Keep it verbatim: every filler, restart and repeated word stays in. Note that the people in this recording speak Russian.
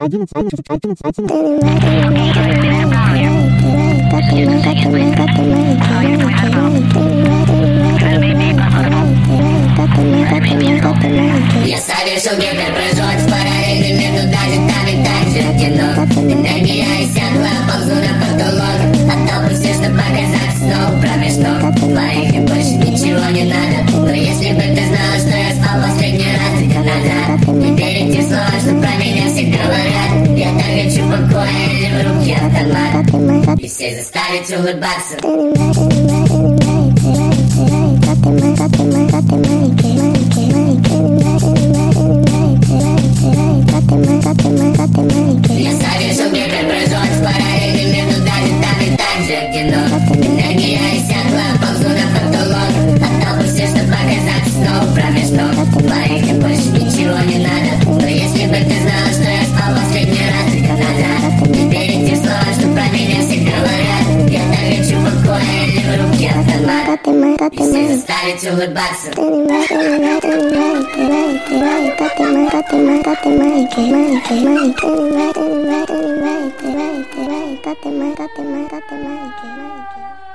одиннадцать, одиннадцать, одиннадцать, одиннадцать. Я совершил гиперпрыжок с параллельным между гаджетами, так же в кино. Энергия иссякла, ползу на потолок. Оттолкну все, чтобы показать снова промеж ног твоих, и больше ничего не надо. Но если бы ты знала, что я спал последний раз три дня назад, не перейти слова, что про меня все говорят. Я так хочу покоя или в руки автомат, и всех заставить улыбаться. Я совершил гиперпрыжок с параллельным между гаджетами, так же в кино. Энергия иссякла, ползу на потолок. Оттолкну все, чтобы показать снова промеж ног твоих, и больше ничего не надо. Но если бы ты знала, что я спал последний раз три дня назад, не перейти слова, что про меня все говорят. Я так хочу покоя или в руки автомат, и всех заставить улыбаться. Got the mic, got the mic, got the mic.